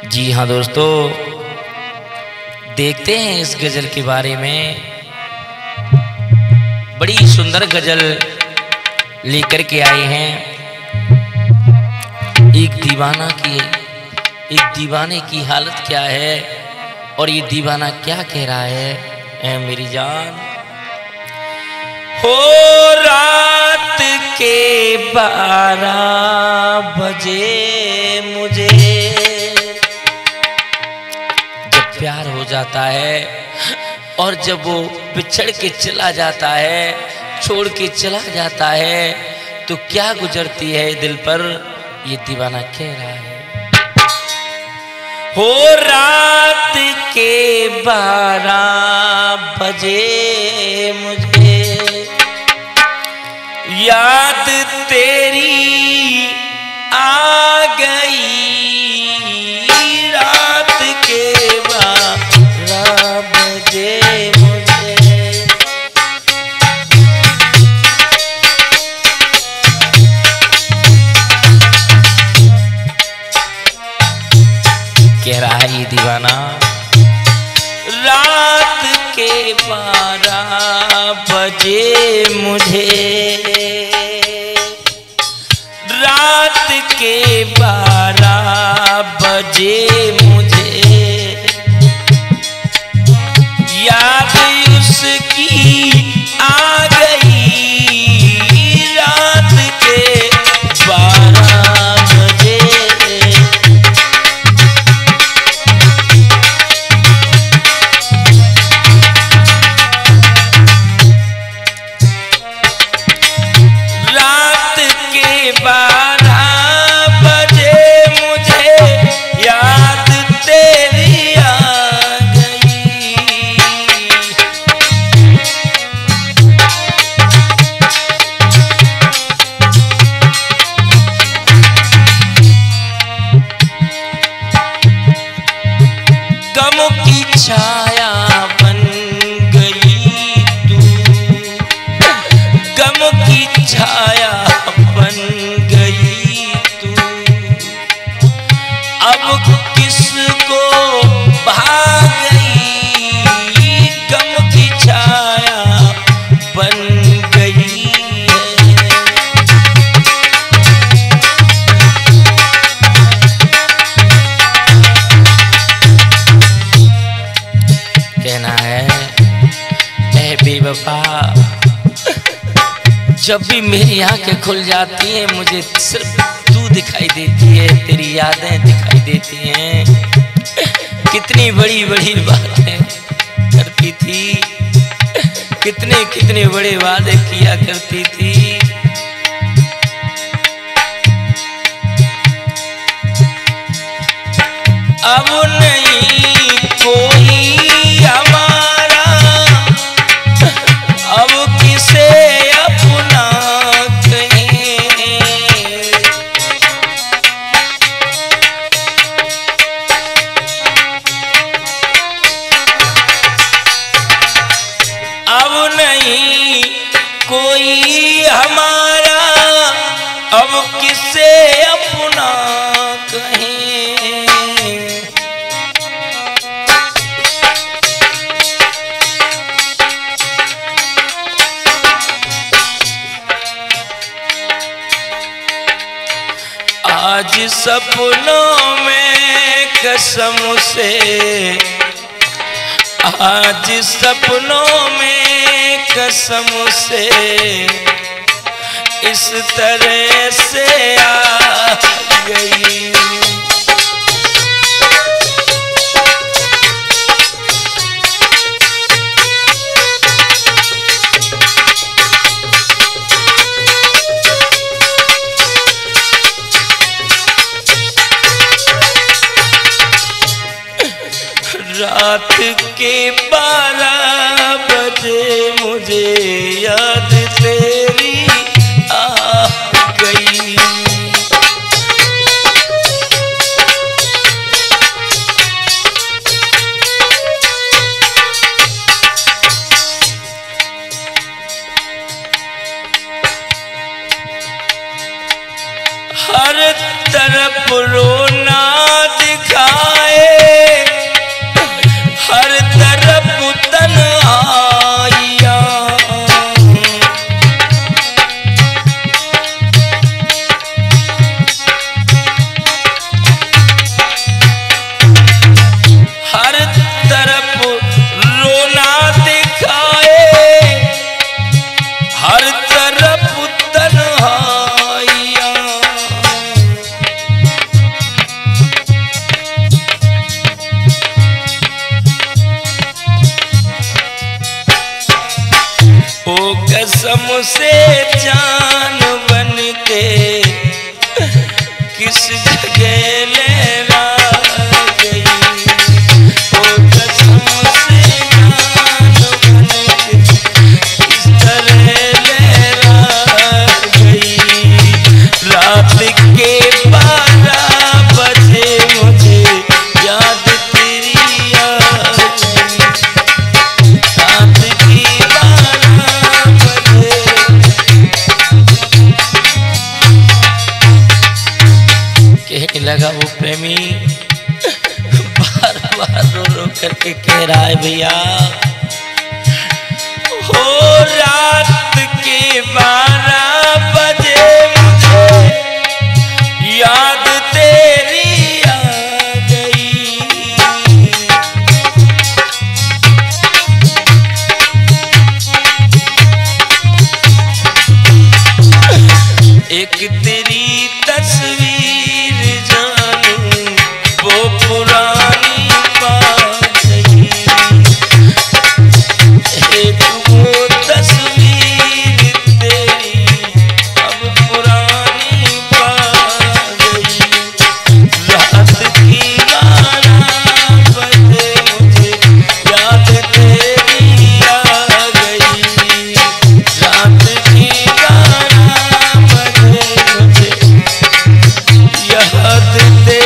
जी हाँ दोस्तों, देखते हैं इस गजल के बारे में। बड़ी सुंदर गजल लेकर के आए हैं। एक दीवाने की हालत क्या है और ये दीवाना क्या कह रहा है। ऐ मेरी जान हो, रात के 12 बजे मुझे जब प्यार हो जाता है और जब वो बिछड़ के चला जाता है, छोड़ के चला जाता है, तो क्या गुजरती है दिल पर, ये दीवाना कह रहा है। हो, रात के 12 बजे मुझे याद तेरी आ गई। रात के 12 बजे मुझे कह रहा है ये दीवाना। रात के 12 बजे मुझे, रात के 12 बजे मुझे याद उसकी आ गई। रात के 12 बजे छाया बन गई तू, गम की छाया बन गई तू। अब किसको भा गई, गम की छाया बन गई है। कहना है, ऐ बेवफा, जब भी मेरी आंखें खुल जाती हैं मुझे सिर्फ तू दिखाई देती है, तेरी यादें दिखाई देती हैं। कितनी बड़ी बड़ी बातें करती थी, कितने कितने बड़े वादे किया करती थी। अब नहीं कोई हमारा, अब किसे अपना कहें। अब नहीं कोई हमारा, अब किसे अपना कहें। आज सपनों में कसम से, आज सपनों में कसम से इस तरह से आ गई। रात के 12 बजे मुझे याद तेरी आ गई। हर तरफ रोना दिखा जान बन के किस जगह लहरा गई। ओ कसम से जान बन के किस तरह लहरा गई। रात के 12 बजे मुझे याद तेरी आ गई। रात की 12 बजे कहने लगा वो प्रेमी, बार बार रो रो करके कह रहा है भैया हो रात के 12 बजे मुझे याद तेरी आ गई। एक तेरी तस्वीर जानू वो पुरानी बात गई। एक वो तस्वीर तेरी अब पुरानी बात गई। रात की 12 बजे मुझे याद तेरी आ गई। रात की 12 बजे मुझे याद तेरी